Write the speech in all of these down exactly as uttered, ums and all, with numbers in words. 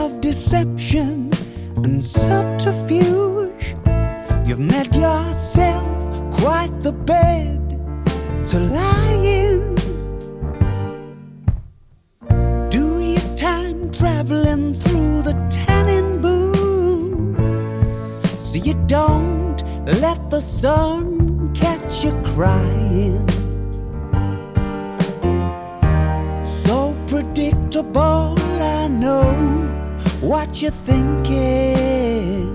of deception and subterfuge. You've made yourself quite the bed to lie in. Do your time traveling through the tanning booth, so you don't let the sun catch you crying. So predictable, I know what you're thinking.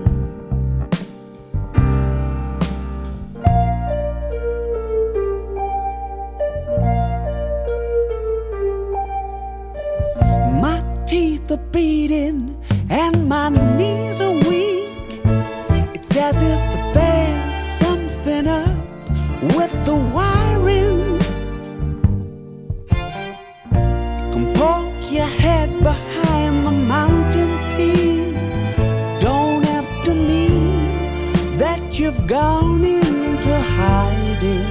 My teeth are beating and my knees are weak. It's as if there's something up with the wiring. Come poke your head behind the mountain peak. Don't have to mean that you've gone into hiding.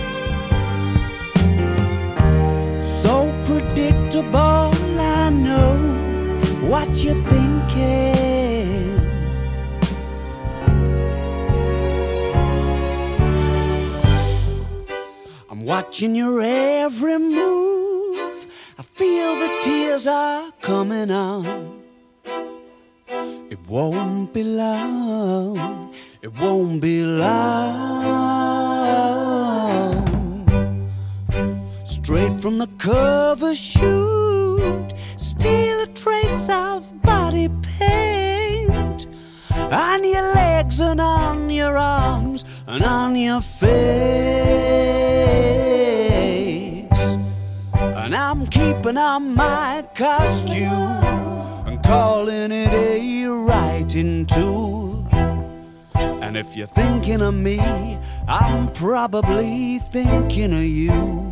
So predictable, I know what you're thinking. I'm watching your every move. I feel the tears are coming on. It won't be long. It won't be long. Straight from the cover shoot, steal a trace of body paint on your legs and on your arms and on your face. And I'm keeping on my costume and calling it a writing tool. And if you're thinking of me, I'm probably thinking of you.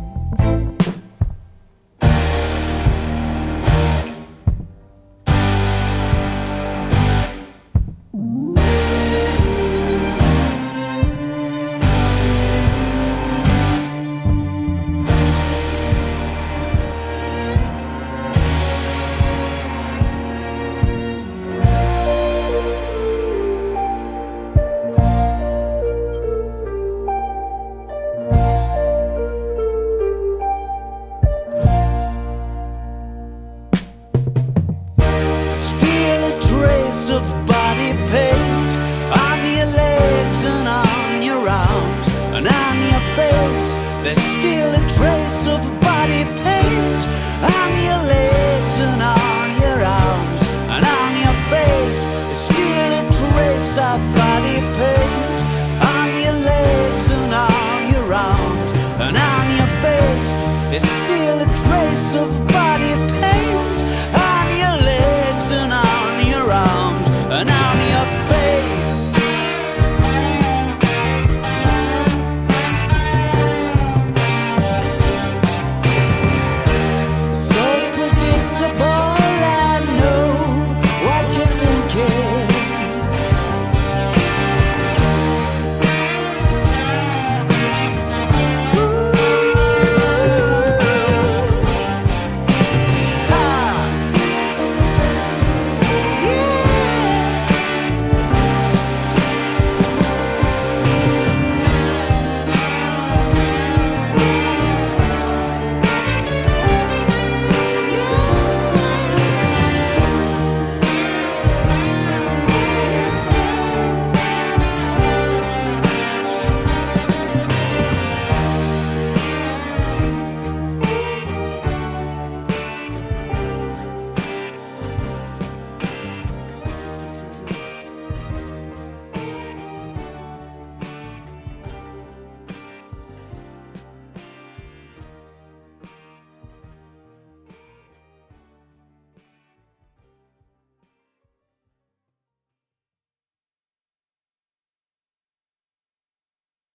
Of body paint on your legs and on your arms and on your face. There's still a trace of body paint.